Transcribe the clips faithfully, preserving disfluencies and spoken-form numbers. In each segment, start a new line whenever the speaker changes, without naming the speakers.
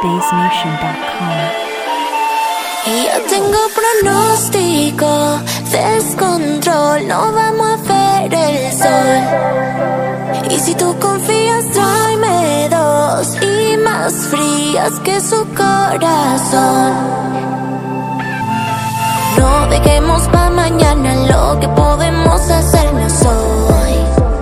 bass nation dot com.
Y yo tengo pronóstico, descontrol, no vamos a ver el sol. Y si tú confías, tráeme dos y más frías que su corazón. No dejemos pa' mañana lo que podemos hacernos hoy.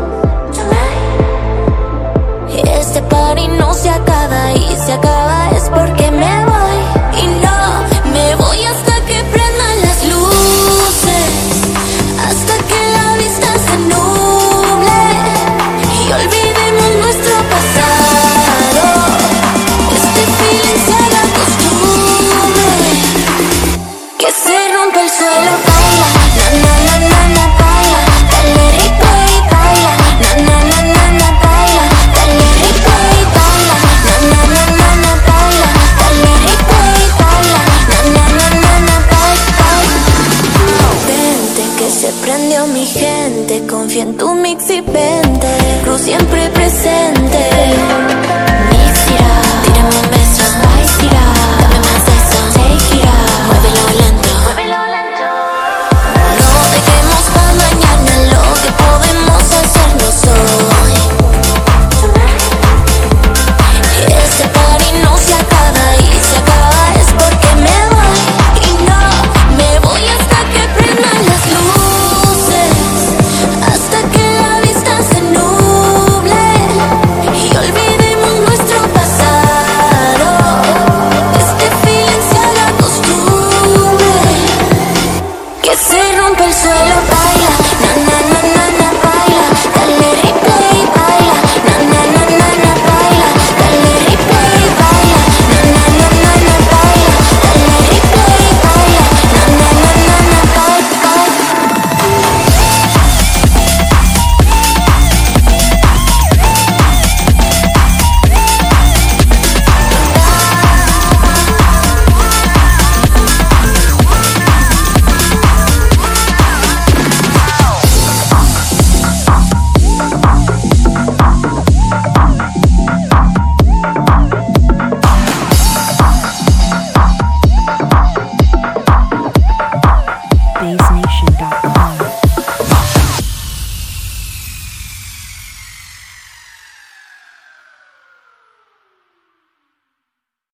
Este party no se acaba y si acaba es porque me voy. Y no me voy hasta que prendan las luces, hasta que la vista se nuble y olvidemos nuestro pasado. Este feeling se haga costumbre, que se rompe el suelo. Baila, na na na na na, baila, dale rico y baila, na na na na na, baila, dale rico y baila, na na na na na, baila, dale rico y baila, na na na na na, baila, baila. Vente que se prendió mi gente, confía en tu mix y vente, Cruz siempre presente.